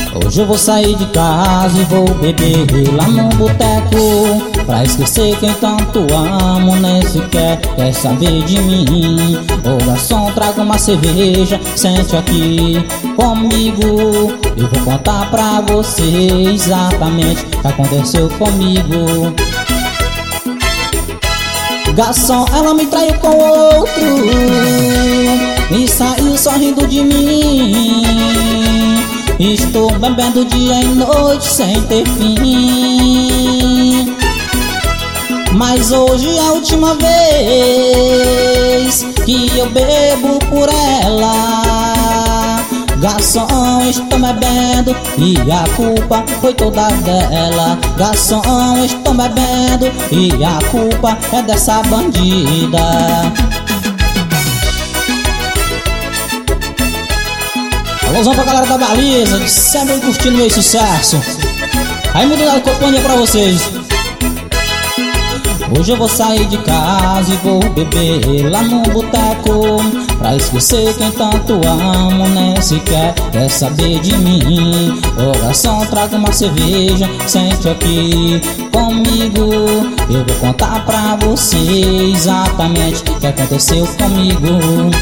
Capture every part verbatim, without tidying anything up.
Hoje eu vou sair de casa e vou beber lá no boteco, pra esquecer quem tanto amo, nem sequer quer saber de mim. Ô garçom, traga uma cerveja, sente aqui comigo. Eu vou contar pra você exatamente o que aconteceu comigo. Garçom, ela me traiu com outro e saiu sorrindo de mim. Estou bebendo dia e noite sem ter fim, mas hoje é a última vez que eu bebo por ela. Garçom, estou bebendo e a culpa foi toda dela. Garçom, estou bebendo e a culpa é dessa bandida. Alôzão pra galera da Baliza, sempre curtindo meu sucesso. Aí muda da companhia pra vocês. Hoje eu vou sair de casa e vou beber lá no boteco, pra esquecer quem tanto amo, nem sequer quer saber de mim. Ô garçom, traga uma cerveja, sente aqui comigo. Eu vou contar pra você exatamente o que aconteceu comigo.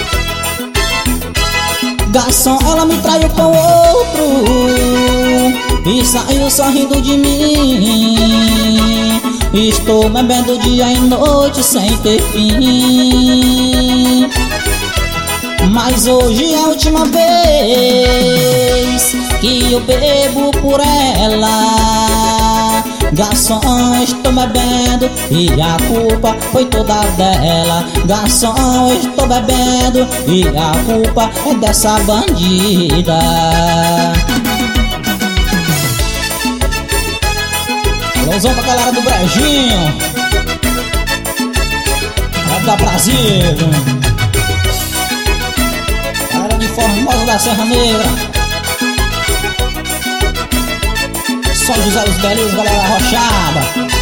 Garçom, ela me traiu com outro e saiu sorrindo de mim. Estou bebendo dia e noite sem ter fim, mas hoje é a última vez que eu bebo por ela. Garçom, estou bebendo e a culpa foi toda dela. Garçom, estou bebendo e a culpa é dessa bandida. Alôzão pra galera do Brejinho, galera da Brasília, galera de Formosa da Serra Negra, São José dos Belis, galera arrochada.